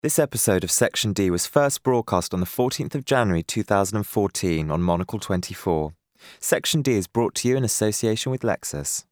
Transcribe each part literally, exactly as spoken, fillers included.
This episode of Section D was first broadcast on the fourteenth of January two thousand fourteen on Monocle twenty-four. Section D is brought to you in association with Lexus.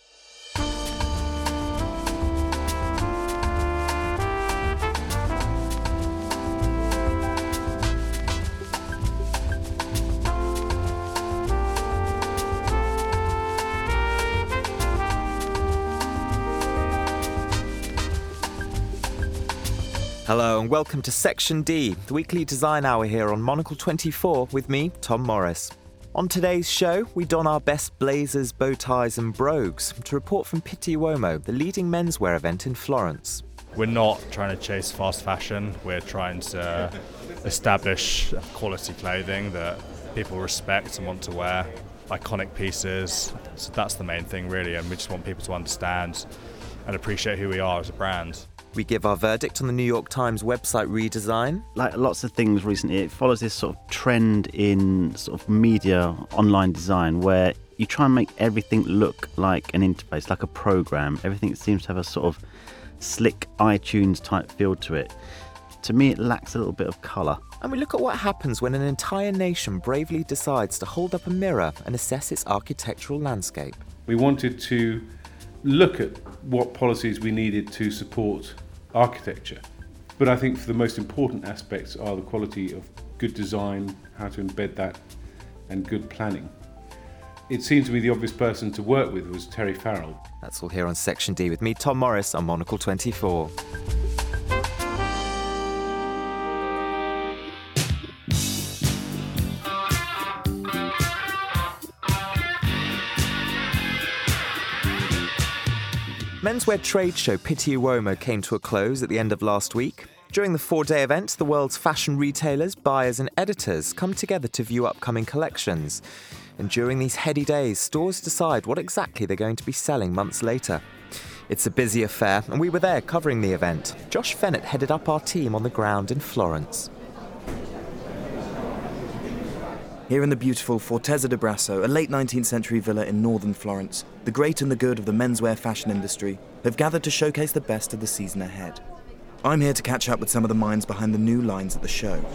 Hello and welcome to Section D, the weekly design hour here on Monocle twenty-four with me, Tom Morris. On today's show, we don our best blazers, bow ties and brogues to report from Pitti Uomo, the leading menswear event in Florence. We're not trying to chase fast fashion, we're trying to establish quality clothing that people respect and want to wear, iconic pieces, so that's the main thing really, and we just want people to understand and appreciate who we are as a brand. We give our verdict on the New York Times website redesign. Like lots of things recently, it follows this sort of trend in sort of media, online design, where you try and make everything look like an interface, like a program. Everything seems to have a sort of slick iTunes type feel to it. To me, it lacks a little bit of colour. And we look at what happens when an entire nation bravely decides to hold up a mirror and assess its architectural landscape. We wanted to look at what policies we needed to support architecture. But I think for the most important aspects are the quality of good design, how to embed that, and good planning. It seemed to me the obvious person to work with was Terry Farrell. That's all here on Section D with me, Tom Morris, on Monocle twenty-four. Menswear trade show Pitti Uomo came to a close at the end of last week. During the four-day event, the world's fashion retailers, buyers and editors come together to view upcoming collections. And during these heady days, stores decide what exactly they're going to be selling months later. It's a busy affair, and we were there covering the event. Josh Fennett headed up our team on the ground in Florence. Here in the beautiful Fortezza di Brasso, a late nineteenth century villa in northern Florence, the great and the good of the menswear fashion industry have gathered to showcase the best of the season ahead. I'm here to catch up with some of the minds behind the new lines at the show.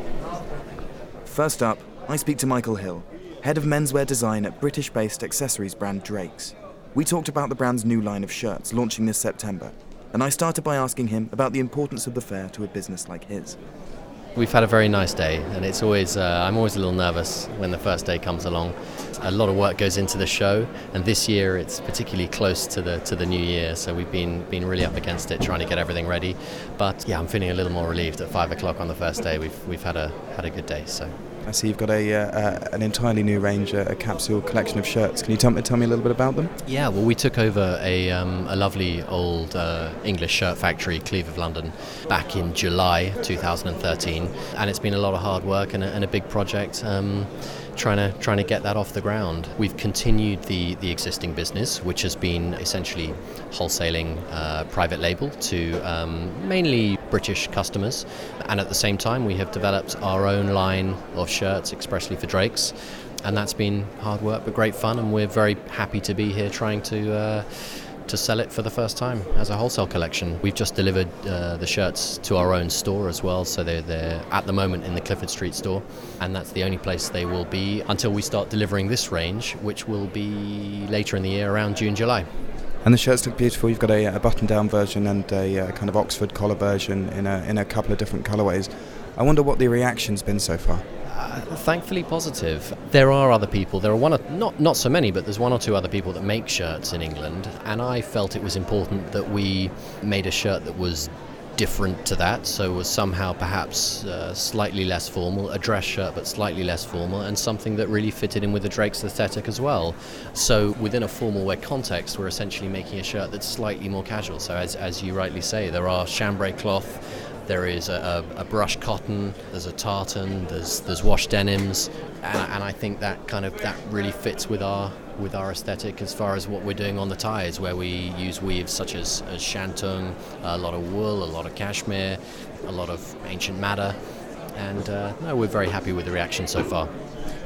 First up, I speak to Michael Hill, head of menswear design at British-based accessories brand Drake's. We talked about the brand's new line of shirts launching this September, and I started by asking him about the importance of the fair to a business like his. We've had a very nice day, and it's always uh, I'm always a little nervous when the first day comes along. A lot of work goes into the show, and this year it's particularly close to the to the new year, so we've been been really up against it, trying to get everything ready. But yeah, I'm feeling a little more relieved at five o'clock on the first day. We've we've had a had a good day. So I see you've got a uh, uh, an entirely new range, uh, a capsule collection of shirts. Can you tell me tell me a little bit about them? Yeah, well, we took over a um, a lovely old uh, English shirt factory, Cleeve of London, back in July two thousand thirteen, and it's been a lot of hard work and a, and a big project. Um, trying to trying to get that off the ground. We've continued the the existing business, which has been essentially wholesaling uh, private label to um, mainly British customers, and at the same time we have developed our own line of shirts expressly for Drake's, and that's been hard work but great fun, and we're very happy to be here trying to uh, to sell it for the first time as a wholesale collection. We've just delivered uh, the shirts to our own store as well, so they're, they're at the moment in the Clifford Street store, and that's the only place they will be until we start delivering this range, which will be later in the year, around June, July. And the shirts look beautiful. You've got a, a button-down version and a, a kind of Oxford collar version in a, in a couple of different colourways. I wonder what the reaction's been so far. Uh, thankfully positive. There are other people, there are one or, not not so many, but there's one or two other people that make shirts in England, and I felt it was important that we made a shirt that was different to that, so was somehow perhaps uh, slightly less formal, a dress shirt but slightly less formal, and something that really fitted in with the Drake's aesthetic as well. So within a formal wear context, we're essentially making a shirt that's slightly more casual. So as, as you rightly say, there are chambray cloth, there is a, a, a brushed cotton, there's a tartan, there's there's wash denims, and, and I think that kind of that really fits with our with our aesthetic as far as what we're doing on the ties, where we use weaves such as, as shantung, a lot of wool, a lot of cashmere, a lot of ancient madder, and uh, no, we're very happy with the reaction so far.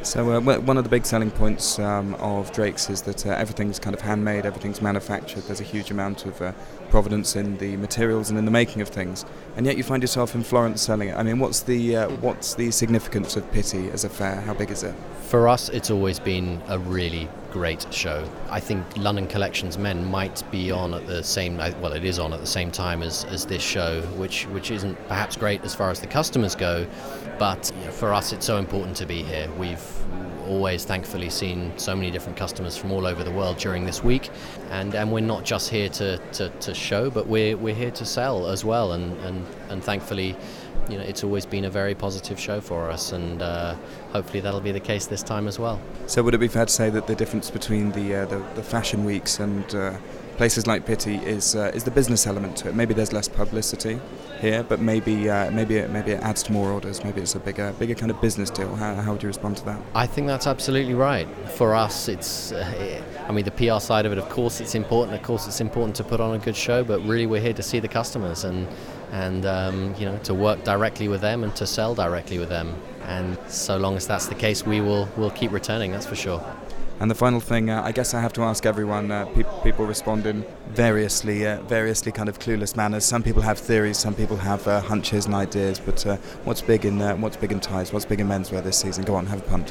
So uh, well, one of the big selling points um, of Drake's is that uh, everything's kind of handmade, everything's manufactured. There's a huge amount of uh, provenance in the materials and in the making of things. And yet you find yourself in Florence selling it. I mean, what's the uh, what's the significance of Pitti as a fair? How big is it? For us, it's always been a really great show. I think London Collections Men might be on at the same, well, it is on at the same time as, as this show, which which isn't perhaps great as far as the customers go, but you know, for us it's so important to be here. We've always thankfully seen so many different customers from all over the world during this week, and, and we're not just here to, to, to show, but we're we're here to sell as well, and, and, and thankfully, you know, it's always been a very positive show for us, and uh, hopefully that'll be the case this time as well. So would it be fair to say that the difference between the uh, the, the fashion weeks and uh, places like Pitti is uh, is the business element to it? Maybe there's less publicity here, but maybe uh, maybe it, maybe it adds to more orders. Maybe it's a bigger bigger kind of business deal. How, how would you respond to that? I think that's absolutely right. For us, it's uh, I mean, the P R side of it, of course, it's important. Of course, it's important to put on a good show, but really, we're here to see the customers and and um, you know, to work directly with them and to sell directly with them. And so long as that's the case, we will will keep returning. That's for sure. And the final thing, uh, I guess I have to ask everyone, uh, pe- people respond in variously, uh, variously kind of clueless manners. Some people have theories, some people have uh, hunches and ideas, but uh, what's big in uh, what's big in ties, what's big in menswear this season? Go on, have a punt.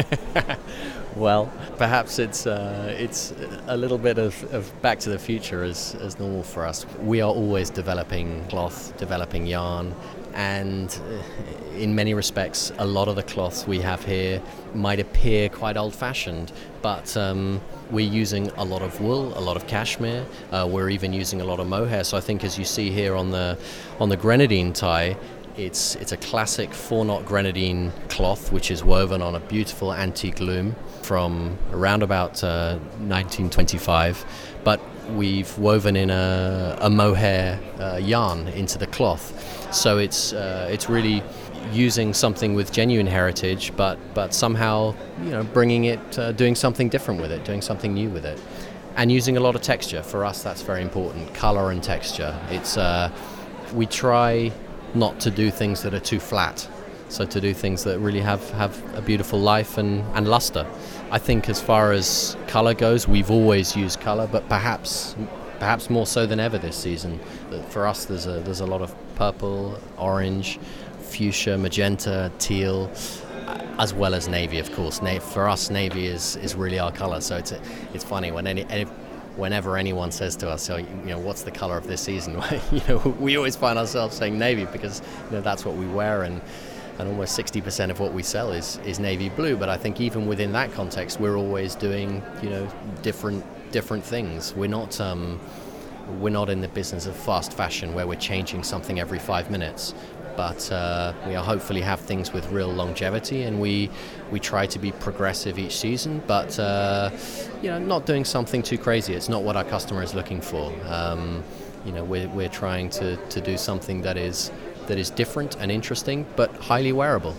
Well, perhaps it's uh, it's a little bit of, of Back to the Future as, as normal for us. We are always developing cloth, developing yarn, and in many respects, a lot of the cloths we have here might appear quite old-fashioned, but um, we're using a lot of wool, a lot of cashmere. Uh, we're even using a lot of mohair. So I think, as you see here on the on the grenadine tie, it's it's a classic four-knot grenadine cloth, which is woven on a beautiful antique loom from around about uh, nineteen twenty-five, but we've woven in a, a mohair uh, yarn into the cloth. So it's uh, it's really using something with genuine heritage, but but somehow, you know, bringing it, uh, doing something different with it, doing something new with it, and using a lot of texture. For us, that's very important. Color and texture. It's uh, we try not to do things that are too flat, so to do things that really have, have a beautiful life and, and luster. I think as far as color goes, we've always used color, but perhaps perhaps more so than ever this season. For us, there's a there's a lot of purple, orange, fuchsia, magenta, teal, as well as navy, of course. Na- for us, navy is, is really our color. So it's it's funny when any, any whenever anyone says to us, so, you know, what's the color of this season? you know, we always find ourselves saying navy because, you know, that's what we wear, and and almost sixty percent of what we sell is, is navy blue. But I think even within that context, we're always doing, you know, different different things. We're not um, we're not in the business of fast fashion where we're changing something every five minutes. But uh, we hopefully have things with real longevity, and we we try to be progressive each season, but uh, you know, not doing something too crazy. It's not what our customer is looking for. Um, you know, we're we're trying to, to do something that is that is different and interesting, but highly wearable.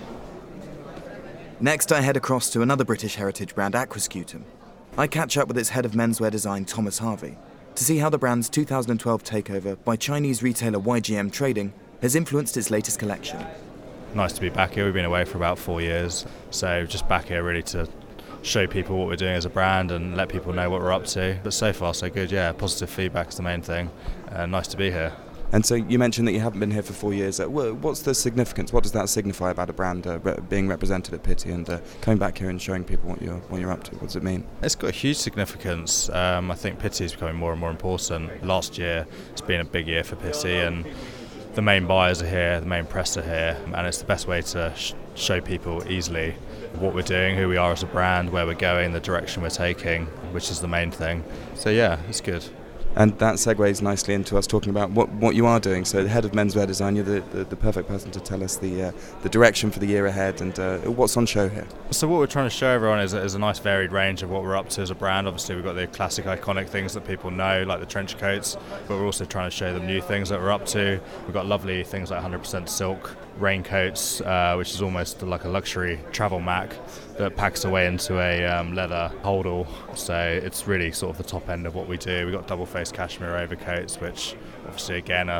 Next, I head across to another British heritage brand, Aquascutum. I catch up with its head of menswear design, Thomas Harvey, to see how the brand's two thousand twelve takeover by Chinese retailer Y G M Trading has influenced its latest collection. Nice to be back here. We've been away for about four years, so just back here really to show people what we're doing as a brand and let people know what we're up to. But so far so good, yeah. Positive feedback is the main thing. Uh, nice to be here. And so you mentioned that you haven't been here for four years. Uh, what's the significance? What does that signify about a brand uh, re- being represented at Pitti and uh, coming back here and showing people what you're what you're up to? What does it mean? It's got a huge significance. Um, I think Pitti is becoming more and more important. Last year, it's been a big year for Pitti, and the main buyers are here, the main press are here, and it's the best way to sh- show people easily what we're doing, who we are as a brand, where we're going, the direction we're taking, which is the main thing. So yeah, it's good. And that segues nicely into us talking about what, what you are doing. So the head of menswear design, you're the, the, the perfect person to tell us the uh, the direction for the year ahead and uh, what's on show here. So what we're trying to show everyone is, is a nice varied range of what we're up to as a brand. Obviously we've got the classic iconic things that people know, like the trench coats, but we're also trying to show them new things that we're up to. We've got lovely things like one hundred percent silk raincoats, uh, which is almost like a luxury travel Mac that packs away into a um, leather holdall. So it's really sort of the top end of what we do. We've got double-faced cashmere overcoats, which obviously again are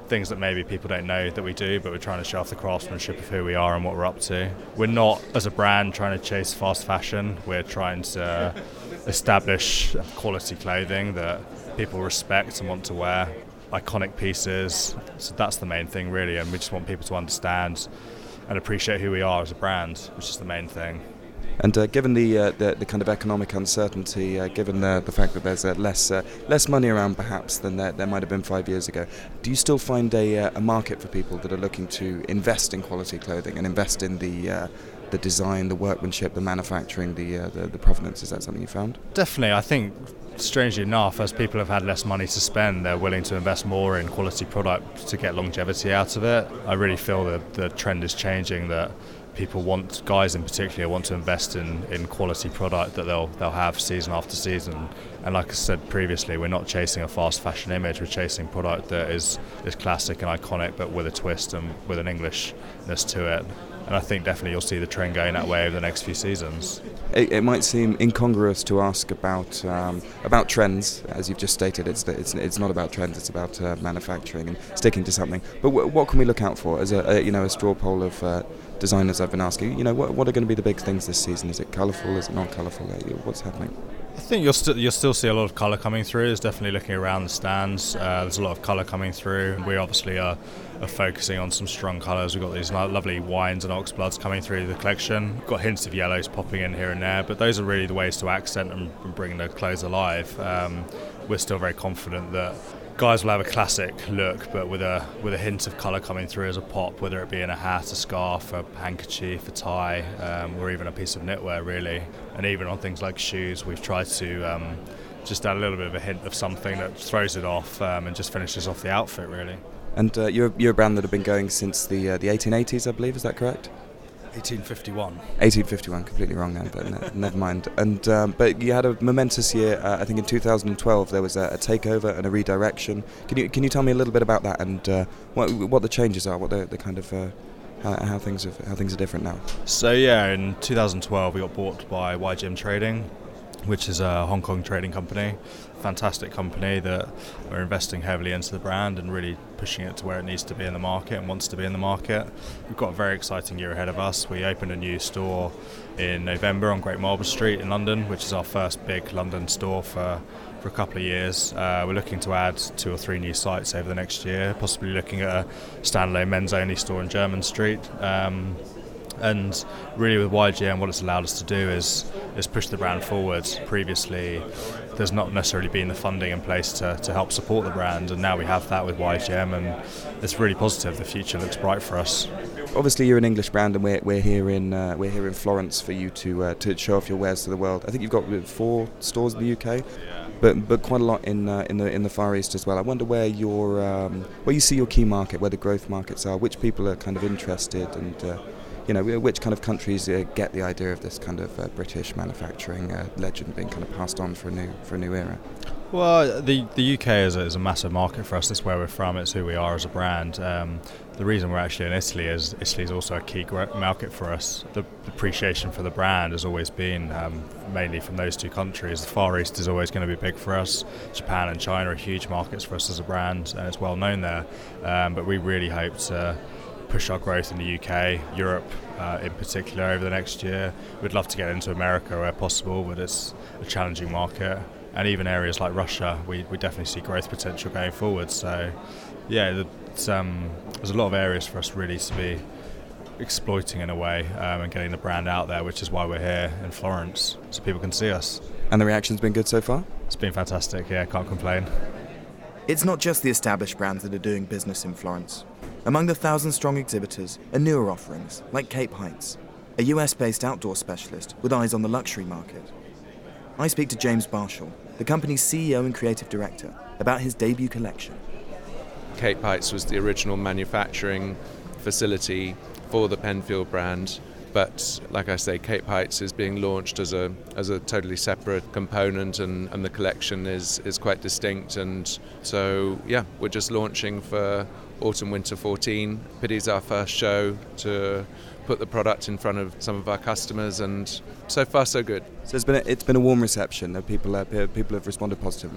things that maybe people don't know that we do, but we're trying to show off the craftsmanship of who we are and what we're up to. We're not, as a brand, trying to chase fast fashion. We're trying to establish quality clothing that people respect and want to wear, iconic pieces. So that's the main thing, really, and we just want people to understand and appreciate who we are as a brand, which is the main thing. And uh, given the, uh, the the kind of economic uncertainty, uh, given the the fact that there's uh, less uh, less money around perhaps than there, there might have been five years ago, do you still find a uh, a market for people that are looking to invest in quality clothing and invest in the uh, the design, the workmanship, the manufacturing, the, uh, the the provenance? Is that something you found? Definitely, I think. Strangely enough, as people have had less money to spend, they're willing to invest more in quality product to get longevity out of it. I really feel that the trend is changing, that people want, guys in particular, want to invest in, in quality product that they'll they'll have season after season. And like I said previously, we're not chasing a fast fashion image, we're chasing product that is, is classic and iconic, but with a twist and with an Englishness to it. And I think definitely you'll see the trend going that way over the next few seasons. It, it might seem incongruous to ask about um, about trends, as you've just stated. It's it's it's not about trends. It's about uh, manufacturing and sticking to something. But w- what can we look out for as a, a you know a straw poll of uh, designers I've been asking? You know, what what are going to be the big things this season? Is it colourful? Is it not colourful? What's happening? I think you'll still you'll still see a lot of colour coming through. There's definitely looking around the stands. Uh, there's a lot of colour coming through. We obviously are, are focusing on some strong colours. We've got these lovely wines and oxbloods coming through the collection. We've got hints of yellows popping in here and there, but those are really the ways to accent and bring the clothes alive. Um, we're still very confident that guys will have a classic look, but with a with a hint of colour coming through as a pop, whether it be in a hat, a scarf, a handkerchief, a tie, um, or even a piece of knitwear, really. And even on things like shoes, we've tried to um, just add a little bit of a hint of something that throws it off um, and just finishes off the outfit, really. And uh, you're you're a brand that have been going since the uh, the eighteen eighties, I believe. Is that correct? eighteen fifty-one. eighteen fifty-one, completely wrong then, but ne- never mind. And um, but you had a momentous year. Uh, I think in two thousand twelve there was a, a takeover and a redirection. Can you can you tell me a little bit about that and uh, what what the changes are, what the, the kind of uh, how, how things have, how things are different now? So yeah, in two thousand twelve we got bought by Y G M Trading, which is a Hong Kong trading company. Fantastic company that we're investing heavily into the brand and really pushing it to where it needs to be in the market and wants to be in the market. We've got a very exciting year ahead of us. We opened a new store in November on Great Marlborough Street in London, which is our first big London store for, for a couple of years. Uh, we're looking to add two or three new sites over the next year, possibly looking at a standalone men's only store in Jermyn Street. Um, And really with Y G M, what it's allowed us to do is is push the brand forward. Previously, there's not necessarily been the funding in place to, to help support the brand, and now we have that with Y G M, and it's really positive. The future looks bright for us. Obviously, you're an English brand, and we're we're here in uh, we're here in Florence for you to uh, to show off your wares to the world. I think you've got four stores in the U K, yeah. but but quite a lot in uh, in the in the Far East as well. I wonder where your um, where you see your key market, where the growth markets are, which people are kind of interested, and uh, you know, which kind of countries uh, get the idea of this kind of uh, British manufacturing uh, legend being kind of passed on for a new for a new era. Well, the the U K is a, is a massive market for us. That's where we're from. It's who we are as a brand. Um, the reason we're actually in Italy is Italy is also a key market for us. The appreciation for the brand has always been um, mainly from those two countries. The Far East is always going to be big for us. Japan and China are huge markets for us as a brand, and it's well known there. Um, but we really hope to push our growth in the U K, Europe uh, in particular over the next year. We'd love to get into America where possible, but it's a challenging market. And even areas like Russia, we, we definitely see growth potential going forward. So yeah, it's, um, there's a lot of areas for us really to be exploiting in a way um, and getting the brand out there, which is why we're here in Florence, so people can see us. And the reaction's been good so far? It's been fantastic, yeah, can't complain. It's not just the established brands that are doing business in Florence. Among the thousand-strong exhibitors are newer offerings, like Cape Heights, a U S-based outdoor specialist with eyes on the luxury market. I speak to James Barshall, the company's C E O and creative director, about his debut collection. Cape Heights was the original manufacturing facility for the Penfield brand, but like I say, Cape Heights is being launched as a as a totally separate component, and, and the collection is, is quite distinct. And so, yeah, we're just launching for Autumn Winter fourteen. Pity's our first show to put the product in front of some of our customers, and so far so good. So it's been a, it's been a warm reception. People uh, people have responded positively.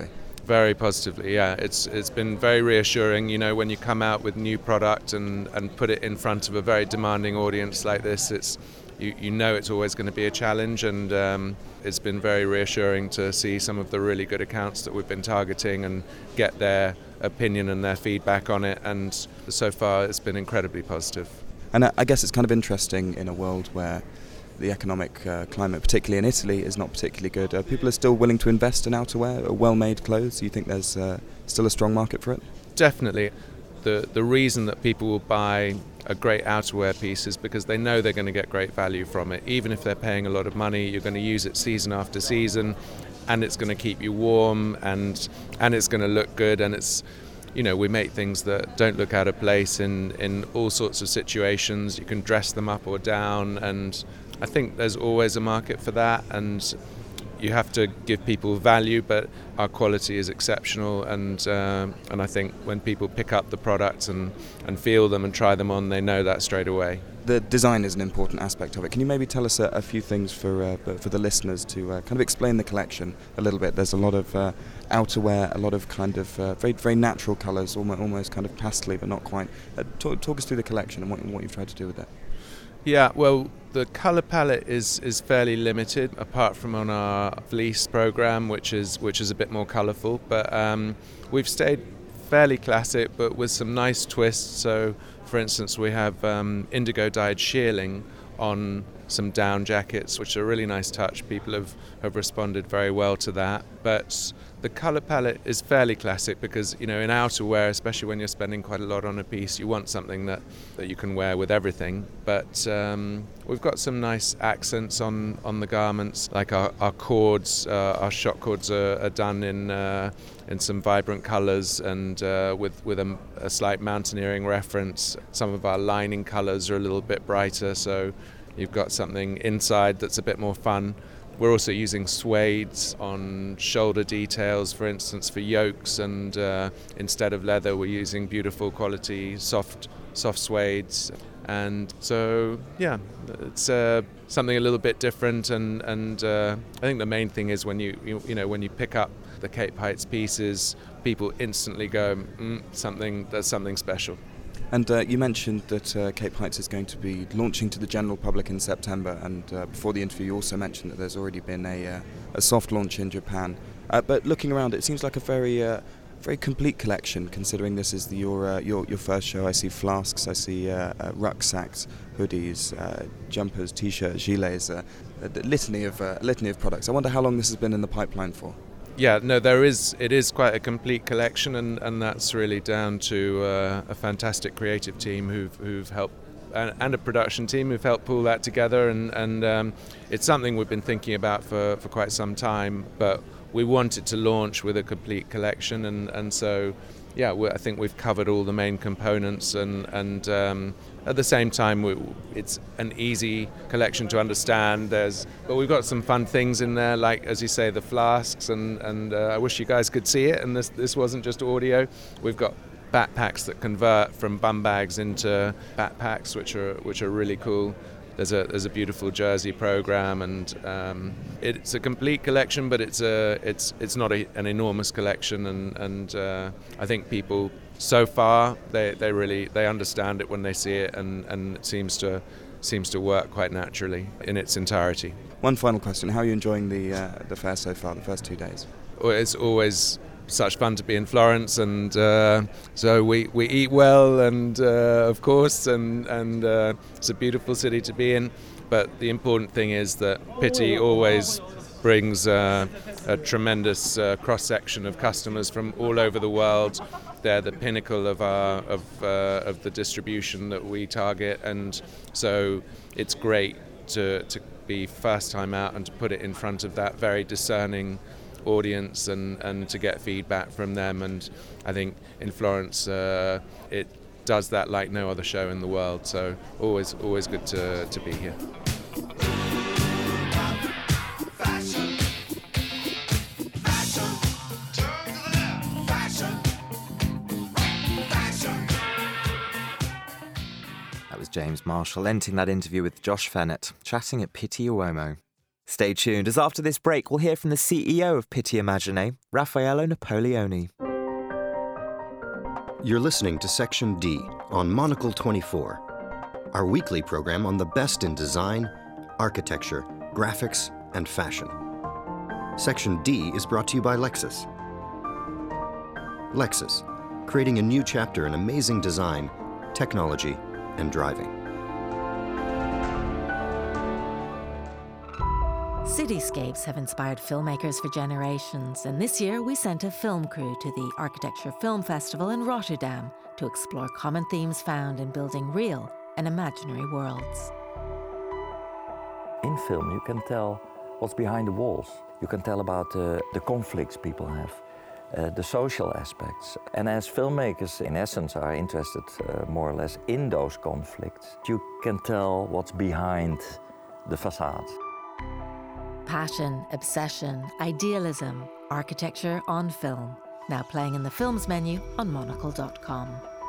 Very positively, yeah. It's it's been very reassuring, you know, when you come out with new product and, and put it in front of a very demanding audience like this, it's you, you know it's always going to be a challenge, and um, it's been very reassuring to see some of the really good accounts that we've been targeting and get their opinion and their feedback on it, and so far it's been incredibly positive. And I guess it's kind of interesting in a world where the economic uh, climate, particularly in Italy, is not particularly good. Uh, people are still willing to invest in outerwear, uh, well-made clothes. Do you think there's uh, still a strong market for it? Definitely. The the reason that people will buy a great outerwear piece is because they know they're going to get great value from it. Even if they're paying a lot of money, you're going to use it season after season, and it's going to keep you warm, and and it's going to look good, and it's, you know, we make things that don't look out of place in, in all sorts of situations. You can dress them up or down, and I think there's always a market for that, and you have to give people value, but our quality is exceptional, and uh, and I think when people pick up the products and, and feel them and try them on, they know that straight away. The design is an important aspect of it. Can you maybe tell us a, a few things for uh, for the listeners to uh, kind of explain the collection a little bit? There's a lot of uh, outerwear, a lot of kind of uh, very very natural colours, almost, almost kind of pastel-y, but not quite. Uh, talk, talk us through the collection and what, what you've tried to do with it. Yeah, well, the colour palette is, is fairly limited, apart from on our fleece programme, which is which is a bit more colourful. But um, we've stayed fairly classic, but with some nice twists. So, for instance, we have um, indigo-dyed shearling on some down jackets, which are a really nice touch. People have, have responded very well to that. But the colour palette is fairly classic because, you know, in outerwear, especially when you're spending quite a lot on a piece, you want something that, that you can wear with everything. But um, we've got some nice accents on, on the garments, like our, our cords, uh, our shock cords are, are done in uh, in some vibrant colours and uh, with, with a, a slight mountaineering reference. Some of our lining colours are a little bit brighter, so you've got something inside that's a bit more fun. We're also using suedes on shoulder details, for instance, for yokes, and uh, instead of leather, we're using beautiful quality soft soft suedes. And so, yeah, it's uh, something a little bit different. And and uh, I think the main thing is when you, you you know when you pick up the Cape Heights pieces, people instantly go, mm, something there's something special. And uh, you mentioned that uh, Cape Heights is going to be launching to the general public in September, and uh, before the interview you also mentioned that there's already been a, uh, a soft launch in Japan. Uh, but looking around, it seems like a very uh, very complete collection, considering this is the, your, uh, your your first show. I see flasks, I see uh, uh, rucksacks, hoodies, uh, jumpers, t-shirts, gilets, uh, a litany of uh, litany of products. I wonder how long this has been in the pipeline for. Yeah, no, there is. It is quite a complete collection, and, and that's really down to uh, a fantastic creative team who've who've helped, and, and a production team who've helped pull that together. And and um, it's something we've been thinking about for, for quite some time. But we wanted to launch with a complete collection, and and so yeah, I think we've covered all the main components, and and um, at the same time, we, it's an easy collection to understand. There's, but we've got some fun things in there, like, as you say, the flasks, and and uh, I wish you guys could see it. And this this wasn't just audio. We've got backpacks that convert from bum bags into backpacks, which are which are really cool. There's a there's a beautiful jersey program, and um, it's a complete collection, but it's a it's it's not a, an enormous collection, and and uh, I think people so far they, they really they understand it when they see it, and, and it seems to seems to work quite naturally in its entirety. One final question: how are you enjoying the uh, the fair so far? The first two days? Well, it's always such fun to be in Florence, and uh, so we, we eat well, and uh, of course, and and uh, it's a beautiful city to be in. But the important thing is that Pitti always brings uh, a tremendous uh, cross section of customers from all over the world. They're the pinnacle of our of uh, of the distribution that we target, and so it's great to to be first time out and to put it in front of that very discerning audience, and, and to get feedback from them. And I think in Florence uh, it does that like no other show in the world, so always always good to, to be here. That was James Marshall ending that interview with Josh Fennett, chatting at Pitti Uomo. Stay tuned, as after this break we'll hear from the C E O of Pitti Immagine, Raffaello Napoleoni. You're listening to Section D on Monocle twenty-four, our weekly program on the best in design, architecture, graphics, and fashion. Section D is brought to you by Lexus. Lexus, creating a new chapter in amazing design, technology, and driving. Cityscapes have inspired filmmakers for generations, and this year we sent a film crew to the Architecture Film Festival in Rotterdam to explore common themes found in building real and imaginary worlds. In film, you can tell what's behind the walls. You can tell about uh, the conflicts people have, uh, the social aspects. And as filmmakers, in essence, are interested uh, more or less in those conflicts, you can tell what's behind the facade. Passion, obsession, idealism, architecture on film. Now playing in the films menu on monocle dot com.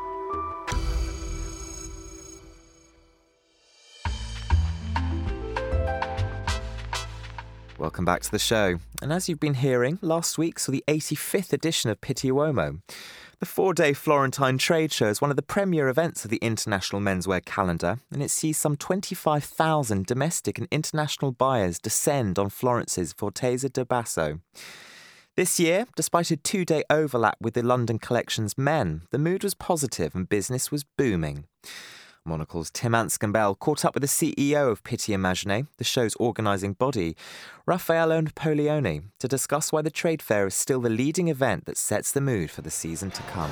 Welcome back to the show. And as you've been hearing, last week saw the eighty-fifth edition of Pitti Uomo. The four-day Florentine trade show is one of the premier events of the international menswear calendar, and it sees some twenty-five thousand domestic and international buyers descend on Florence's Fortezza de Basso. This year, despite a two-day overlap with the London collection's men, the mood was positive and business was booming. Monocle's Tim Anscombe caught up with the C E O of Pitti Immagine, the show's organising body, Raffaello Napoleoni, to discuss why the trade fair is still the leading event that sets the mood for the season to come.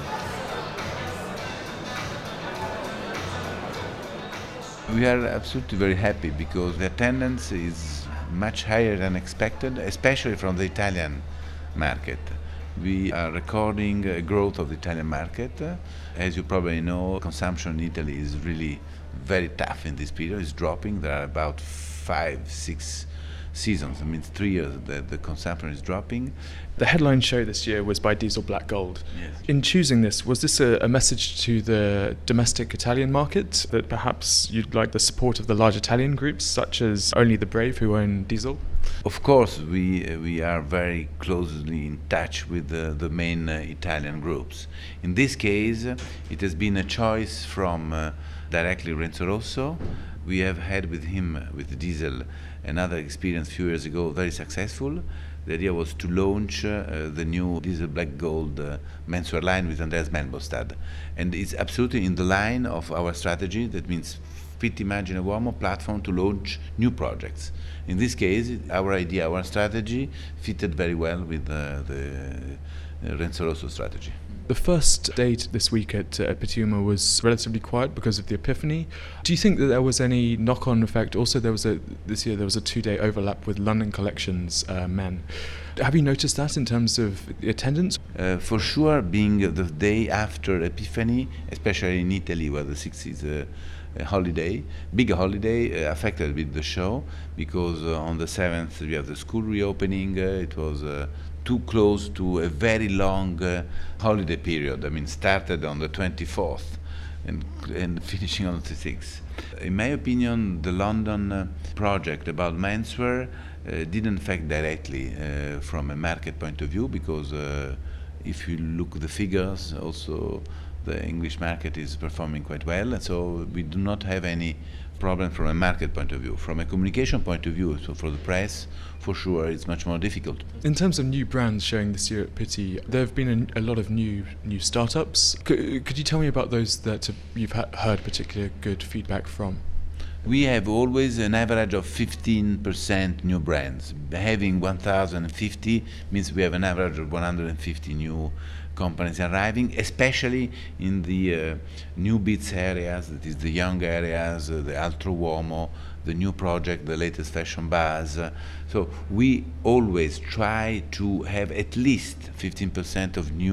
We are absolutely very happy because the attendance is much higher than expected, especially from the Italian market. We are recording a growth of the Italian market. As you probably know, consumption in Italy is really very tough in this period. It's dropping. There are about five, six seasons. I mean, three years that the consumption is dropping. The headline show this year was by Diesel Black Gold. Yes. In choosing this, was this a, a message to the domestic Italian market that perhaps you'd like the support of the large Italian groups, such as Only the Brave, who own Diesel? Of course, we uh, we are very closely in touch with the, the main uh, Italian groups. In this case, uh, it has been a choice from uh, directly Renzo Rosso. We have had with him, uh, with Diesel, another experience a few years ago, very successful. The idea was to launch uh, the new Diesel Black Gold uh, menswear line with Andreas Melbostad. And it's absolutely in the line of our strategy. That means Pitti Immagine Uomo platform to launch new projects. In this case, our idea, our strategy fitted very well with uh, the uh, Renzo Rosso strategy. The first date this week at uh, Pitti Uomo was relatively quiet because of the Epiphany. Do you think that there was any knock-on effect? Also, there was a this year there was a two-day overlap with London Collection's uh, men. Have you noticed that in terms of attendance? Uh, for sure, being the day after Epiphany, especially in Italy, where the sixth is a, a holiday, big holiday, uh, affected with the show because uh, on the seventh we have the school reopening. Uh, it was uh, too close to a very long uh, holiday period. I mean, started on the twenty-fourth and, and finishing on the sixth. In my opinion, the London uh, project about menswear uh, didn't affect directly uh, from a market point of view because uh, if you look at the figures, also the English market is performing quite well, and so we do not have any problem from a market point of view. From a communication point of view, so for the press, for sure, it's much more difficult. In terms of new brands showing this year at Pitti, there have been a, a lot of new new startups. C- could you tell me about those that you've ha- heard particular good feedback from? We have always an average of fifteen percent new brands. Having one thousand fifty means we have an average of one hundred fifty new companies arriving, especially in the uh, new bits areas, that is the young areas, uh, the Altro Uomo, the new project, the latest fashion buzz. Uh, so we always try to have at least fifteen percent of new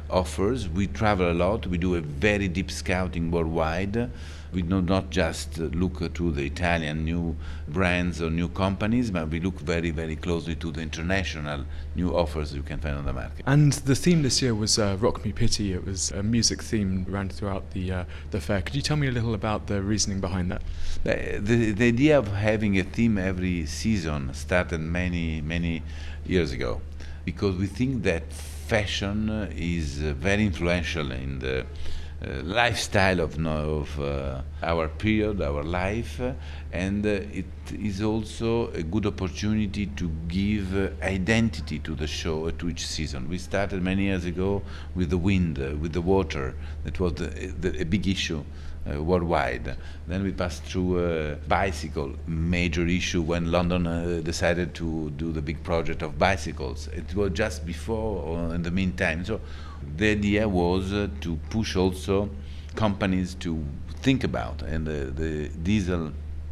offers. We travel a lot. We do a very deep scouting worldwide. We do not just look to the Italian new brands or new companies, but we look very, very closely to the international new offers you can find on the market. And the theme this year was uh, Rock Me Pity. It was a music theme ran throughout the uh, the fair. Could you tell me a little about the reasoning behind that? The, the, the idea of having a theme every season started many, many years ago, because we think that fashion is uh, very influential in the uh, lifestyle of, of uh, our period, our life, uh, and uh, it is also a good opportunity to give uh, identity to the show, uh, to each season. We started many years ago with the wind, uh, with the water. That was the, the, a big issue. Uh, worldwide. Then we passed through a bicycle, major issue when London uh, decided to do the big project of bicycles. It was just before or in the meantime. So the idea was uh, to push also companies to think about, and uh, the diesel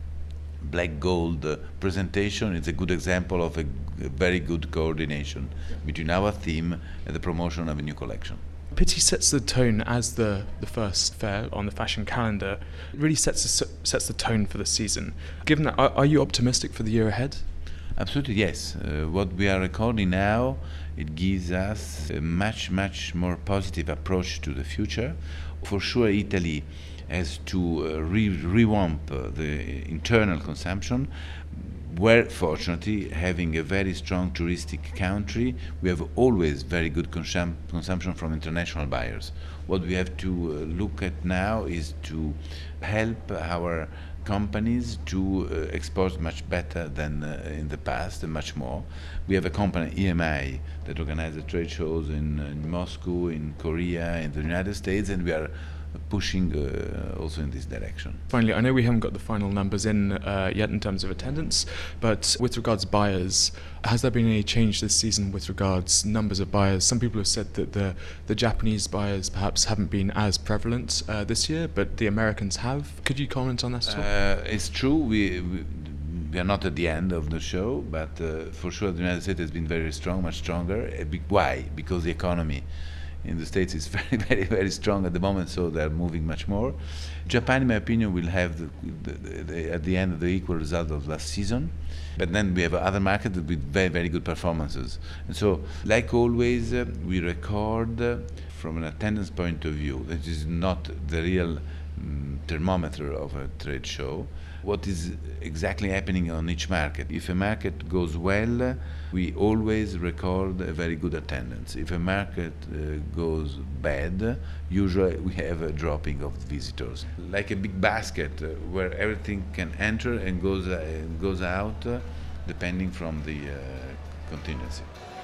black gold uh, presentation is a good example of a, a very good coordination between our theme and the promotion of a new collection. Pity sets the tone as the, the first fair on the fashion calendar. It really sets the, sets the tone for the season. Given that, are, are you optimistic for the year ahead? Absolutely, yes. Uh, what we are recording now, it gives us a much, much more positive approach to the future. For sure, Italy has to uh, re- revamp uh, the internal consumption. Where, fortunately, having a very strong touristic country, we have always very good consum- consumption from international buyers. What we have to uh, look at now is to help our companies to uh, export much better than uh, in the past and much more. We have a company, E M I, that organizes trade shows in, in Moscow, in Korea, in the United States, and we are pushing uh, also in this direction. Finally, I know we haven't got the final numbers in uh, yet in terms of attendance, but with regards to buyers, has there been any change this season with regards numbers of buyers? Some people have said that the, the Japanese buyers perhaps haven't been as prevalent uh, this year, but the Americans have. Could you comment on that at all? Uh, it's true. We, we we are not at the end of the show, but uh, for sure the United States has been very strong, much stronger. Why? Because the economy in the States is very, very, very strong at the moment, so they're moving much more. Japan, in my opinion, will have the, the, the, at the end the equal result of last season. But then we have other markets with very, very good performances. And so, like always, uh, we record uh, from an attendance point of view. That is not the real um, thermometer of a trade show. What is exactly happening on each market. If a market goes well, we always record a very good attendance. If a market uh, goes bad, usually we have a dropping of visitors. Like a big basket uh, where everything can enter and goes, uh, goes out uh, depending from the uh, contingency.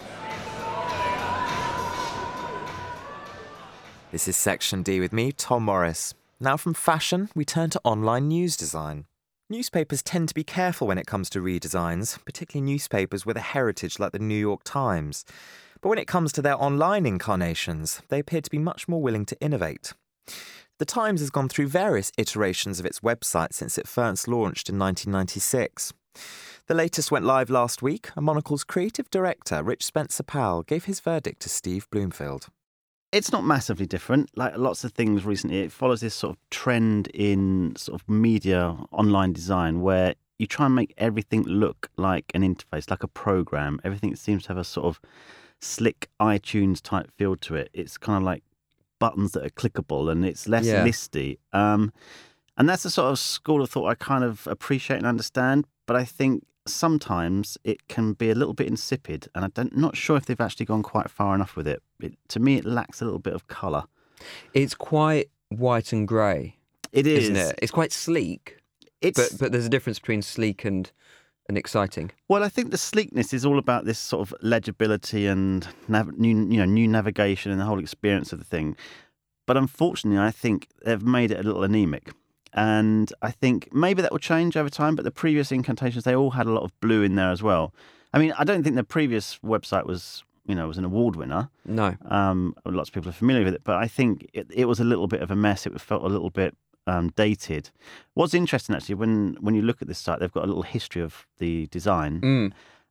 This is Section D with me, Tom Morris. Now from fashion, we turn to online news design. Newspapers tend to be careful when it comes to redesigns, particularly newspapers with a heritage like the New York Times. But when it comes to their online incarnations, they appear to be much more willing to innovate. The Times has gone through various iterations of its website since it first launched in nineteen ninety-six. The latest went live last week, and Monocle's creative director, Rich Spencer-Powell, gave his verdict to Steve Bloomfield. It's not massively different. Like lots of things recently, it follows this sort of trend in sort of media online design where you try and make everything look like an interface, like a program. Everything seems to have a sort of slick iTunes type feel to it. It's kind of like buttons that are clickable and it's less yeah. listy. Um, and that's the sort of school of thought I kind of appreciate and understand. But I think sometimes it can be a little bit insipid, and I'm not sure if they've actually gone quite far enough with it. it to me, it lacks a little bit of colour. It's quite white and grey. It is. Isn't it? It's quite sleek. It's, but but there's a difference between sleek and and exciting. Well, I think the sleekness is all about this sort of legibility and nav- new, you know, new navigation and the whole experience of the thing. But unfortunately, I think they've made it a little anemic. And I think maybe that will change over time, but the previous incantations, they all had a lot of blue in there as well. I mean, I don't think the previous website was, you know, was an award winner. No. Um, lots of people are familiar with it, but I think it, it was a little bit of a mess. It felt a little bit um, dated. What's interesting, actually, when, when you look at this site, they've got a little history of the design. Mm.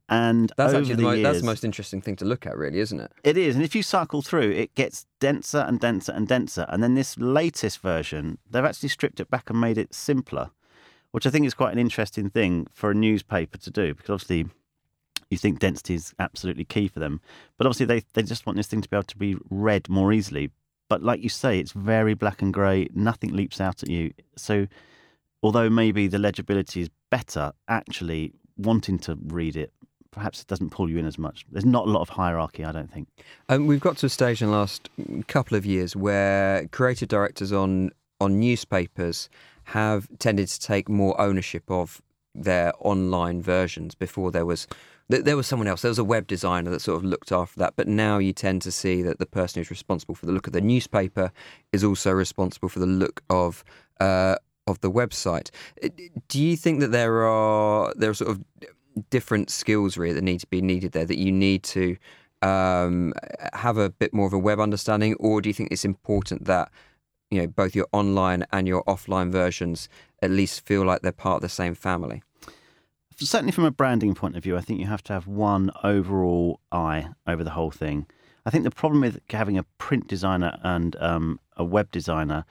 And that's over actually the the mo- years, that's the most interesting thing to look at, really, isn't it? It is, and if you cycle through, it gets denser and denser and denser. And then this latest version, they've actually stripped it back and made it simpler, which I think is quite an interesting thing for a newspaper to do, because obviously you think density is absolutely key for them. But obviously they, they just want this thing to be able to be read more easily. But like you say, it's very black and grey, nothing leaps out at you. So although maybe the legibility is better, actually wanting to read it, perhaps it doesn't pull you in as much. There's not a lot of hierarchy, I don't think. Um, we've got to a stage in the last couple of years where creative directors on, on newspapers have tended to take more ownership of their online versions. Before there was there was someone else, there was a web designer that sort of looked after that, but now you tend to see that the person who's responsible for the look of the newspaper is also responsible for the look of uh, of the website. Do you think that there are there are sort of different skills really that need to be needed there, that you need to um, have a bit more of a web understanding, or do you think it's important that, you know, both your online and your offline versions at least feel like they're part of the same family? Certainly from a branding point of view, I think you have to have one overall eye over the whole thing. I think the problem with having a print designer and um, a web designer,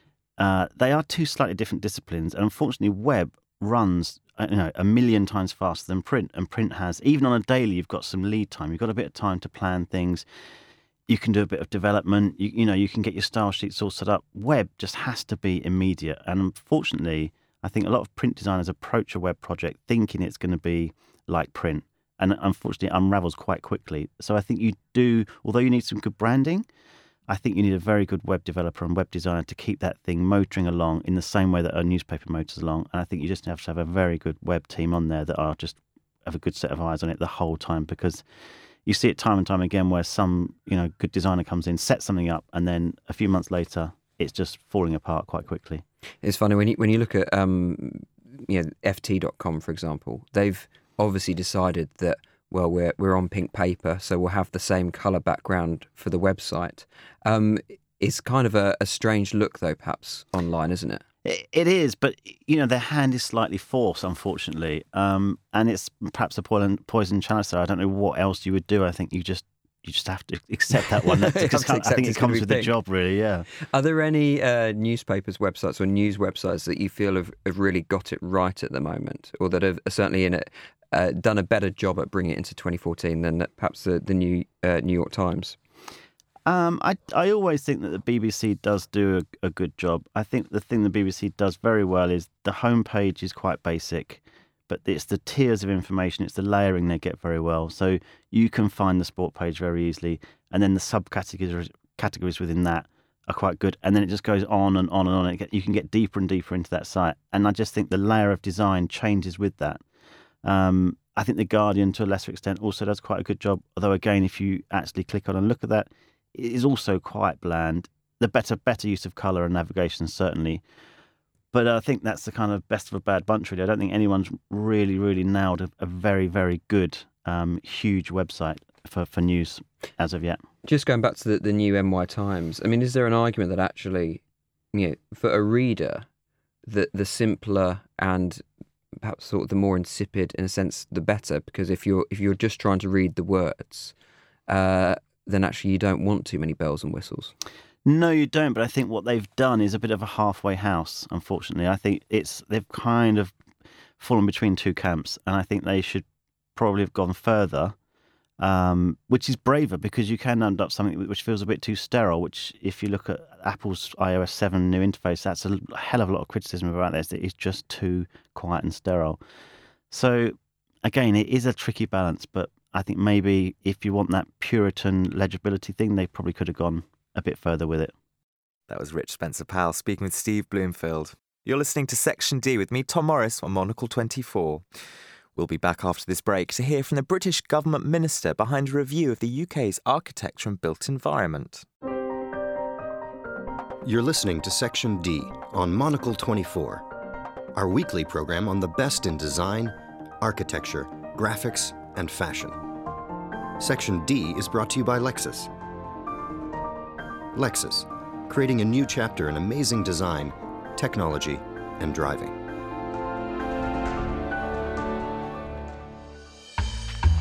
uh, they are two slightly different disciplines. And unfortunately, web runs you know, a million times faster than print. And print has, even on a daily, you've got some lead time. You've got a bit of time to plan things. You can do a bit of development. You, you know, you can get your style sheets all set up. Web just has to be immediate. And unfortunately, I think a lot of print designers approach a web project thinking it's going to be like print, and unfortunately it unravels quite quickly. So I think you do, although you need some good branding, I think you need a very good web developer and web designer to keep that thing motoring along in the same way that a newspaper motors along. And I think you just have to have a very good web team on there that are just have a good set of eyes on it the whole time, because you see it time and time again where some, you know, good designer comes in, sets something up, and then a few months later it's just falling apart quite quickly. It's funny when you when you look at um, you know, F T dot com, for example. They've obviously decided that, well, we're we're on pink paper, so we'll have the same colour background for the website. Um, it's kind of a, a strange look, though, perhaps online, isn't it? It, it is, but you know, their hand is slightly forced, unfortunately, um, and it's perhaps a poison, poison chalice there. I don't know what else you would do. I think you just. You just have to accept that one. That, because I think it comes with the job, really, yeah. Are there any uh, newspapers, websites or news websites that you feel have, have really got it right at the moment, or that have certainly in it uh, done a better job at bringing it into twenty fourteen than perhaps the, the new uh, New York Times? Um, I, I always think that the B B C does do a, a good job. I think the thing the B B C does very well is the homepage is quite basic, but it's the tiers of information, it's the layering they get very well. So you can find the sport page very easily, and then the subcategories categories within that are quite good. And then it just goes on and on and on. It, you can get deeper and deeper into that site. And I just think the layer of design changes with that. Um, I think The Guardian, to a lesser extent, also does quite a good job. Although, again, if you actually click on and look at that, it is also quite bland. The better better use of colour and navigation, certainly. But I think that's the kind of best of a bad bunch, really. I don't think anyone's really, really nailed a, a very, very good, um, huge website for, for news as of yet. Just going back to the, the new N Y Times, I mean, is there an argument that actually, you know, for a reader, the, the simpler and perhaps sort of the more insipid, in a sense, the better? Because if you're, if you're just trying to read the words, uh, then actually you don't want too many bells and whistles. No, you don't. But I think what they've done is a bit of a halfway house, unfortunately. I think it's they've kind of fallen between two camps, and I think they should probably have gone further, um, which is braver, because you can end up something which feels a bit too sterile, which if you look at Apple's i O S seven new interface, that's a hell of a lot of criticism about this. It's just too quiet and sterile. So, again, it is a tricky balance, but I think maybe if you want that Puritan legibility thing, they probably could have gone a bit further with it. That was Rich Spencer-Powell speaking with Steve Bloomfield. You're listening to Section D with me, Tom Morris, on Monocle twenty-four. We'll be back after this break to hear from the British government minister behind a review of the U K's architecture and built environment. You're listening to Section D on Monocle twenty-four, our weekly program on the best in design, architecture, graphics, and fashion. Section D is brought to you by Lexus. Lexus, creating a new chapter in amazing design, technology, and driving.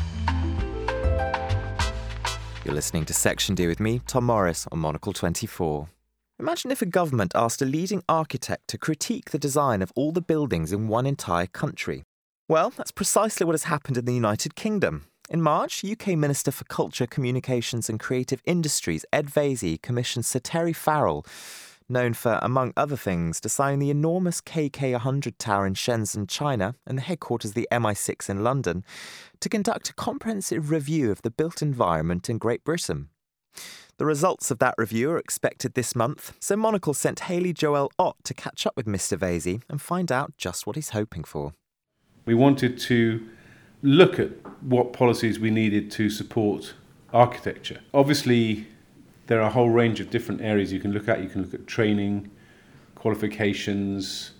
You're listening to Section D with me, Tom Morris, on Monocle twenty-four. Imagine if a government asked a leading architect to critique the design of all the buildings in one entire country. Well, that's precisely what has happened in the United Kingdom. In March, U K Minister for Culture, Communications and Creative Industries, Ed Vaizey, commissioned Sir Terry Farrell, known for, among other things, designing the enormous K K one hundred tower in Shenzhen, China, and the headquarters of the M I six in London, to conduct a comprehensive review of the built environment in Great Britain. The results of that review are expected this month, so Monocle sent Hayley Joel Ott to catch up with Mister Vaizey and find out just what he's hoping for. We wanted to look at what policies we needed to support architecture. Obviously, there are a whole range of different areas you can look at. You can look at training, qualifications,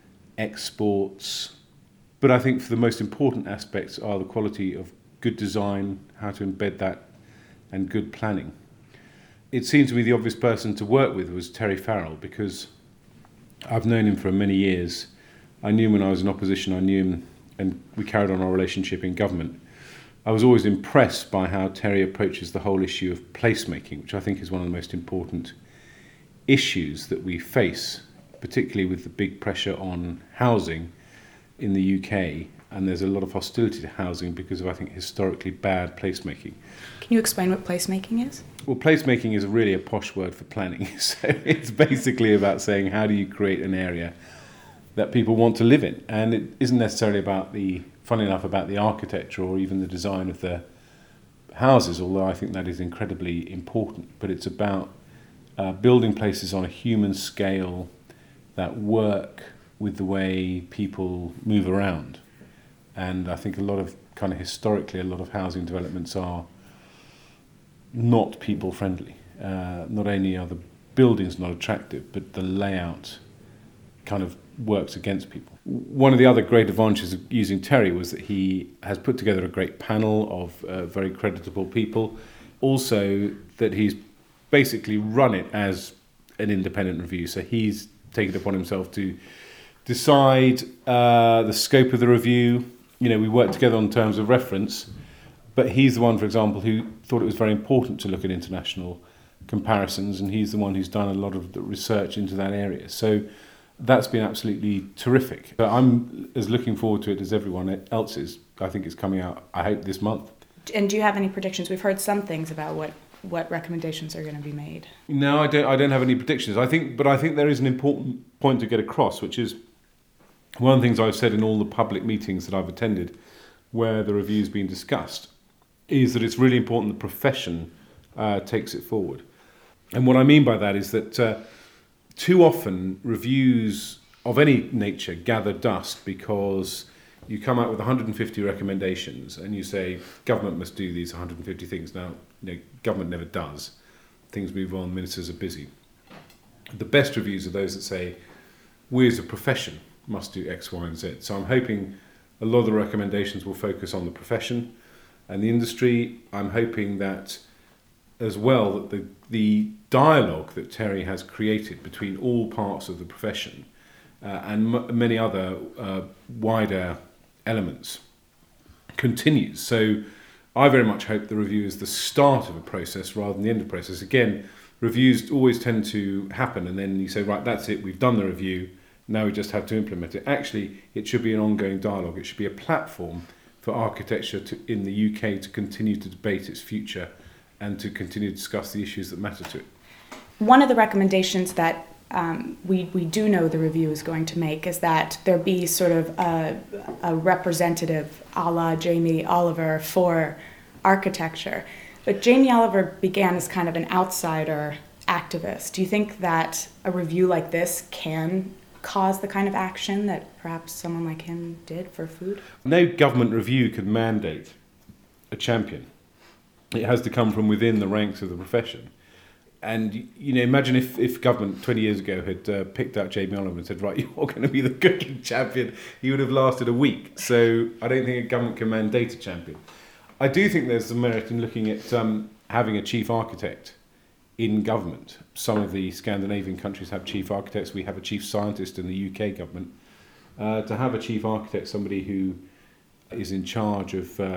exports. But I think for the most important aspects are the quality of good design, how to embed that, and good planning. It seemed to me the obvious person to work with was Terry Farrell, because I've known him for many years. I knew him when I was in opposition, I knew him, and we carried on our relationship in government. I was always impressed by how Terry approaches the whole issue of placemaking, which I think is one of the most important issues that we face, particularly with the big pressure on housing in the U K. And there's a lot of hostility to housing because of, I think, historically bad placemaking. Can you explain what placemaking is? Well, placemaking is really a posh word for planning. So it's basically about saying, how do you create an area that people want to live in? And it isn't necessarily about the Funny enough, about the architecture or even the design of the houses, although I think that is incredibly important. But it's about uh, building places on a human scale that work with the way people move around. And I think a lot of, kind of historically, a lot of housing developments are not people-friendly. Uh, not only are the buildings not attractive, but the layout kind of works against people. One of the other great advantages of using Terry was that he has put together a great panel of uh, very creditable people. Also, that he's basically run it as an independent review. So he's taken it upon himself to decide uh, the scope of the review. You know, we worked together on terms of reference, but he's the one, for example, who thought it was very important to look at international comparisons, and he's the one who's done a lot of the research into that area. So that's been absolutely terrific. But I'm as looking forward to it as everyone else is. I think it's coming out, I hope, this month. And do you have any predictions? We've heard some things about what, what recommendations are going to be made. No, I don't. I don't have any predictions. I think, but I think there is an important point to get across, which is one of the things I've said in all the public meetings that I've attended, where the review's been discussed, is that it's really important the profession uh, takes it forward. And what I mean by that is that Uh, Too often, reviews of any nature gather dust because you come out with one hundred fifty recommendations and you say, government must do these one hundred fifty things. Now, you know, government never does. Things move on, ministers are busy. The best reviews are those that say, we as a profession must do X, Y, and Z. So I'm hoping a lot of the recommendations will focus on the profession and the industry. I'm hoping that as well that the, the dialogue that Terry has created between all parts of the profession uh, and m- many other uh, wider elements continues. So I very much hope the review is the start of a process rather than the end of the process. Again, reviews always tend to happen and then you say, right, that's it, we've done the review, now we just have to implement it. Actually, it should be an ongoing dialogue. It should be a platform for architecture to, in the U K to continue to debate its future and to continue to discuss the issues that matter to it. One of the recommendations that um, we, we do know the review is going to make is that there be sort of a, a representative a la Jamie Oliver for architecture. But Jamie Oliver began as kind of an outsider activist. Do you think that a review like this can cause the kind of action that perhaps someone like him did for food? No government review could mandate a champion. It has to come from within the ranks of the profession. And, you know, imagine if, if government twenty years ago had uh, picked out Jamie Oliver and said, right, you're going to be the cooking champion, he would have lasted a week. So I don't think a government can mandate a champion. I do think there's some merit in looking at um, having a chief architect in government. Some of the Scandinavian countries have chief architects. We have a chief scientist in the U K government. Uh, to have a chief architect, somebody who is in charge of uh,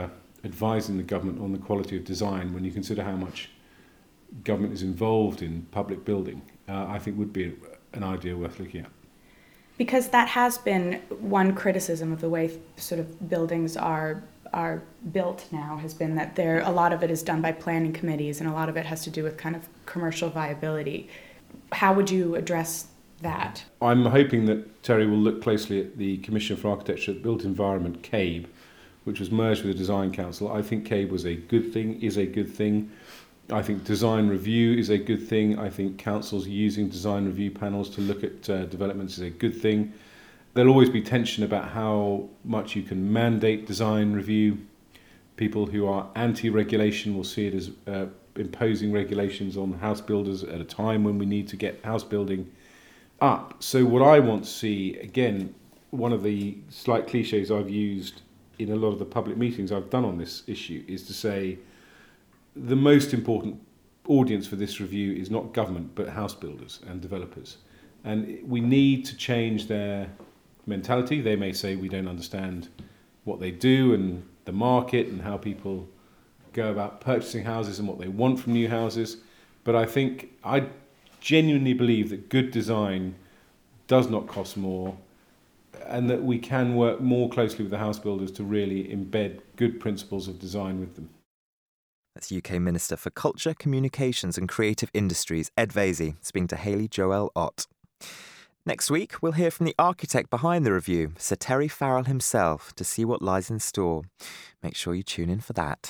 advising the government on the quality of design, when you consider how much government is involved in public building, uh, I think would be an idea worth looking at. Because that has been one criticism of the way sort of buildings are are built now, has been that there a lot of it is done by planning committees and a lot of it has to do with kind of commercial viability. How would you address that? I'm hoping that Terry will look closely at the Commission for Architecture at Built Environment, CABE, which was merged with the Design Council. I think CABE was a good thing, is a good thing. I think design review is a good thing. I think councils using design review panels to look at uh, developments is a good thing. There'll always be tension about how much you can mandate design review. People who are anti-regulation will see it as uh, imposing regulations on house builders at a time when we need to get house building up. So what I want to see, again, one of the slight cliches I've used in a lot of the public meetings I've done on this issue is to say the most important audience for this review is not government but house builders and developers. And we need to change their mentality. They may say we don't understand what they do and the market and how people go about purchasing houses and what they want from new houses. But I think, I genuinely believe that good design does not cost more, and that we can work more closely with the house builders to really embed good principles of design with them. That's U K Minister for Culture, Communications and Creative Industries, Ed Vaizey, speaking to Hayley Joelle Ott. Next week, we'll hear from the architect behind the review, Sir Terry Farrell himself, to see what lies in store. Make sure you tune in for that.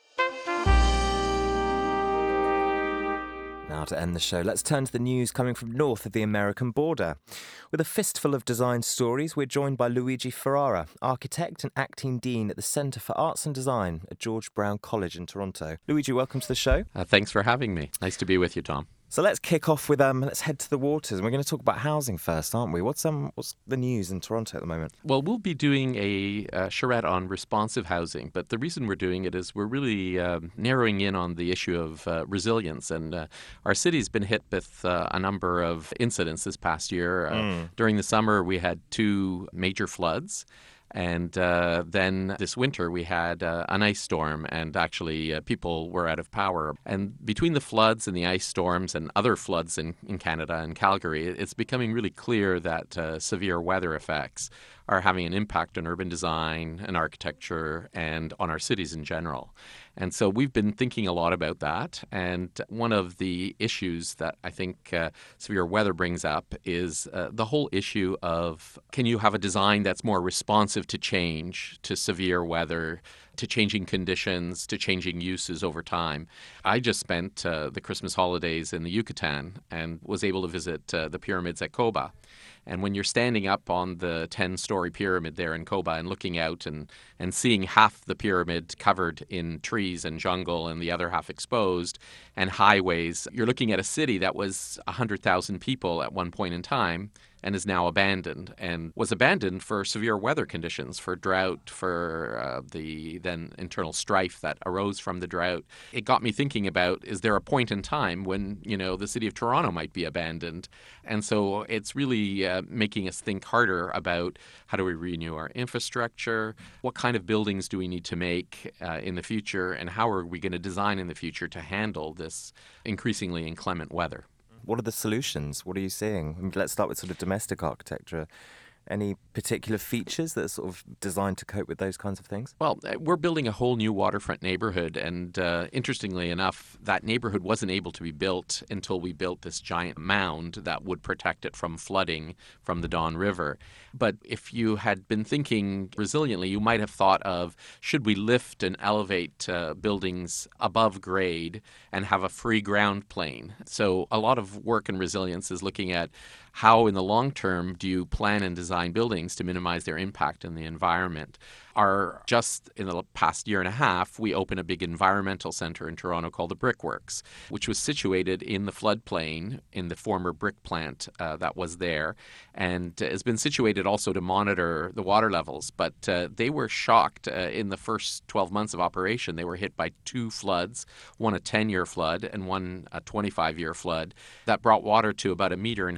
Now to end the show, let's turn to the news coming from north of the American border. With a fistful of design stories, we're joined by Luigi Ferrara, architect and acting dean at the Centre for Arts and Design at George Brown College in Toronto. Luigi, welcome to the show. Uh, thanks for having me. Nice to be with you, Tom. So let's kick off with, um, let's head to the waters. And we're going to talk about housing first, aren't we? What's um, what's the news in Toronto at the moment? Well, we'll be doing a uh, charrette on responsive housing. But the reason we're doing it is we're really uh, narrowing in on the issue of uh, resilience. And uh, our city's been hit with uh, a number of incidents this past year. Uh, mm. During the summer, we had two major floods. And uh, then this winter we had uh, an ice storm, and actually uh, people were out of power. And between the floods and the ice storms and other floods in, in Canada and Calgary, it's becoming really clear that uh, severe weather effects are having an impact on urban design and architecture and on our cities in general. And so we've been thinking a lot about that. And one of the issues that I think uh, severe weather brings up is uh, the whole issue of, can you have a design that's more responsive to change, to severe weather, to changing conditions, to changing uses over time. I just spent uh, the Christmas holidays in the Yucatan and was able to visit uh, the pyramids at Coba. And when you're standing up on the ten-story pyramid there in Coba and looking out and, and seeing half the pyramid covered in trees and jungle and the other half exposed and highways, you're looking at a city that was one hundred thousand people at one point in time and is now abandoned, and was abandoned for severe weather conditions, for drought, for uh, the then internal strife that arose from the drought. It got me thinking about, is there a point in time when, you know, the city of Toronto might be abandoned? And so it's really uh, making us think harder about how do we renew our infrastructure, what kind of buildings do we need to make uh, in the future, and how are we going to design in the future to handle this increasingly inclement weather. What are the solutions? What are you seeing? I mean, let's start with sort of domestic architecture. Any particular features that are sort of designed to cope with those kinds of things? Well, we're building a whole new waterfront neighborhood. And uh, interestingly enough, that neighborhood wasn't able to be built until we built this giant mound that would protect it from flooding from the Don River. But if you had been thinking resiliently, you might have thought of, should we lift and elevate uh, buildings above grade and have a free ground plane? So a lot of work in resilience is looking at how in the long term do you plan and design buildings to minimize their impact on the environment. Our, just in the past year and a half, we opened a big environmental center in Toronto called the Brickworks, which was situated in the floodplain in the former brick plant uh, that was there, and has been situated also to monitor the water levels. But uh, they were shocked uh, in the first twelve months of operation. They were hit by two floods, one a ten-year flood and one a twenty-five-year flood that brought water to about a meter in height within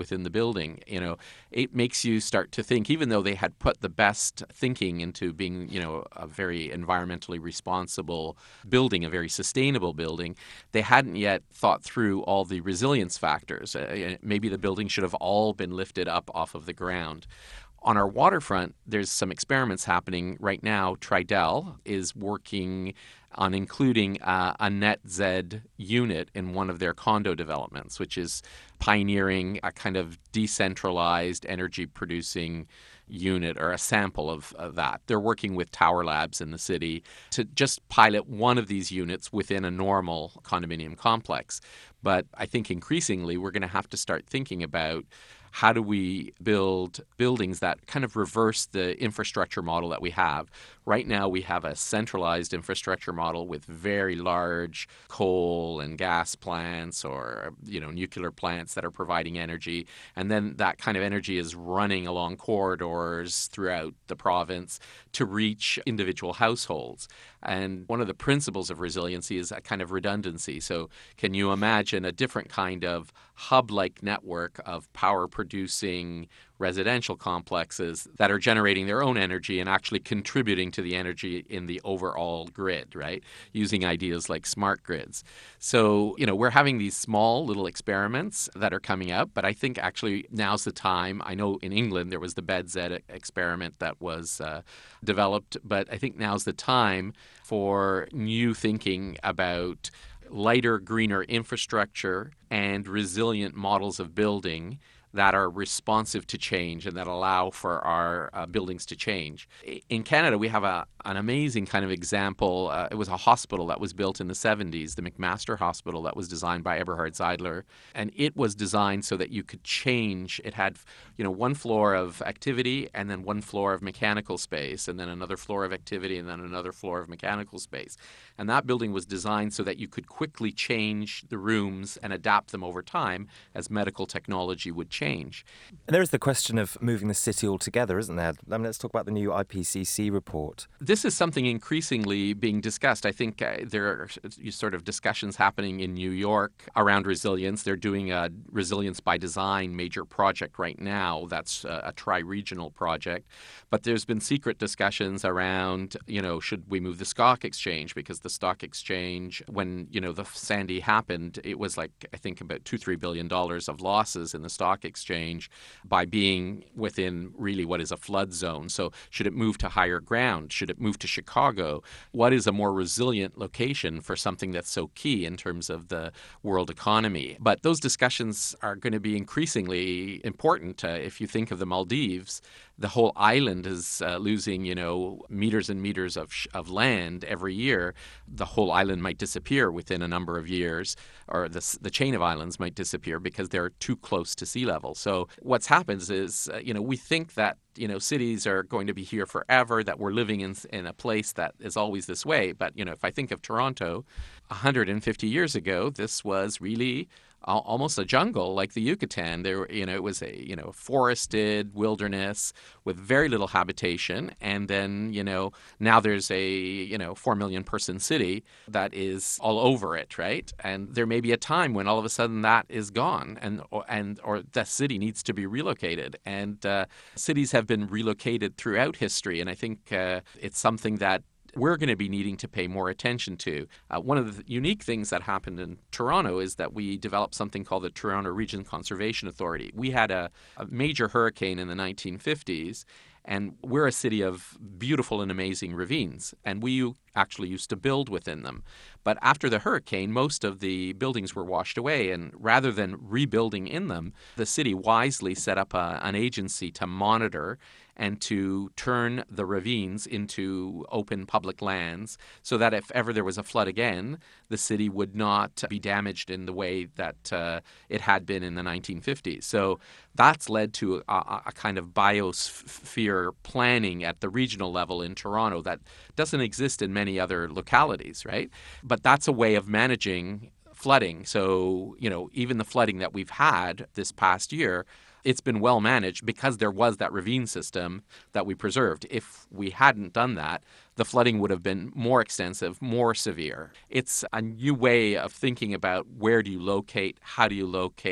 within the building, you know, it makes you start to think, even though they had put the best thinking into being, you know, a very environmentally responsible building, a very sustainable building, they hadn't yet thought through all the resilience factors. Uh, maybe the building should have all been lifted up off of the ground. On our waterfront, there's some experiments happening right now. Tridel is working on including uh, a net Z unit in one of their condo developments, which is pioneering a kind of decentralized energy producing unit or a sample of, of that. They're working with Tower Labs in the city to just pilot one of these units within a normal condominium complex. But I think increasingly we're going to have to start thinking about how do we build buildings that kind of reverse the infrastructure model that we have. Right now we have a centralized infrastructure model with very large coal and gas plants or, you know, nuclear plants that are providing energy. And then that kind of energy is running along corridors throughout the province to reach individual households. And one of the principles of resiliency is a kind of redundancy. So can you imagine a different kind of hub-like network of power-producing residential complexes that are generating their own energy and actually contributing to the energy in the overall grid, right? Using ideas like smart grids. So, you know, we're having these small little experiments that are coming up, but I think actually now's the time. I know in England there was the BedZ experiment that was uh, developed, but I think now's the time for new thinking about lighter, greener infrastructure and resilient models of building that are responsive to change and that allow for our uh, buildings to change. In Canada, we have a, an amazing kind of example. Uh, it was a hospital that was built in the seventies, the McMaster Hospital, that was designed by Eberhard Zeidler. And it was designed so that you could change. It had, you know, one floor of activity and then one floor of mechanical space and then another floor of activity and then another floor of mechanical space. And that building was designed so that you could quickly change the rooms and adapt them over time as medical technology would change. change. And there is the question of moving the city altogether, isn't there? I mean, let's talk about the new I P C C report. This is something increasingly being discussed. I think uh, there are sort of discussions happening in New York around resilience. They're doing a Resilience by Design major project right now. That's a, a tri-regional project. But there's been secret discussions around, you know, should we move the stock exchange? Because the stock exchange, when, you know, the Sandy happened, it was like, I think, about two, three billion dollars of losses in the stock exchange by being within really what is a flood zone. So should it move to higher ground? Should it move to Chicago? What is a more resilient location for something that's so key in terms of the world economy? But those discussions are going to be increasingly important. Uh, if you think of the Maldives, the whole island is uh, losing, you know, meters and meters of sh- of land every year. The whole island might disappear within a number of years, or the the chain of islands might disappear because they're too close to sea level. So what's happens is, uh, you know, we think that, you know, cities are going to be here forever, that we're living in in a place that is always this way. But, you know, if I think of Toronto, one hundred fifty years ago, this was really almost a jungle like the Yucatan. There, you know, it was a, you know, forested wilderness with very little habitation. And then, you know, now there's a, you know, four million person city that is all over it, right? And there may be a time when all of a sudden that is gone and or, and or the city needs to be relocated. And uh, cities have been relocated throughout history. And I think uh, it's something that we're going to be needing to pay more attention to. Uh, one of the unique things that happened in Toronto is that we developed something called the Toronto Region Conservation Authority. We had a, a major hurricane in the nineteen fifties, and we're a city of beautiful and amazing ravines, and we actually used to build within them. But after the hurricane, most of the buildings were washed away, and rather than rebuilding in them, the city wisely set up a, an agency to monitor and to turn the ravines into open public lands so that if ever there was a flood again, the city would not be damaged in the way that uh, it had been in the nineteen fifties. So that's led to a, a kind of biosphere planning at the regional level in Toronto that doesn't exist in many other localities, right? But that's a way of managing flooding. So, you know, even the flooding that we've had this past year, it's been well managed because there was that ravine system that we preserved. If we hadn't done that, the flooding would have been more extensive, more severe. It's a new way of thinking about where do you locate, how do you locate,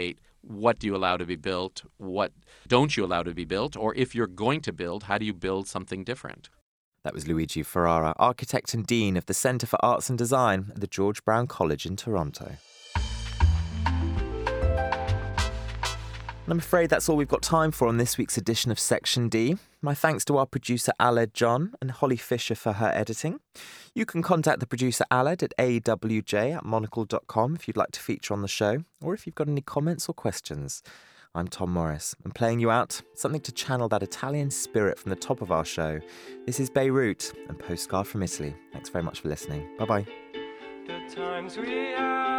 what do you allow to be built, what don't you allow to be built, or if you're going to build, how do you build something different? That was Luigi Ferrara, Architect and Dean of the Centre for Arts and Design at the George Brown College in Toronto. And I'm afraid that's all we've got time for on this week's edition of Section D. My thanks to our producer Aled John and Holly Fisher for her editing. You can contact the producer Aled at a w j at monocle dot com if you'd like to feature on the show, or if you've got any comments or questions. I'm Tom Morris, and playing you out something to channel that Italian spirit from the top of our show. This is Beirut and Postcard from Italy. Thanks very much for listening. Bye-bye. The times we have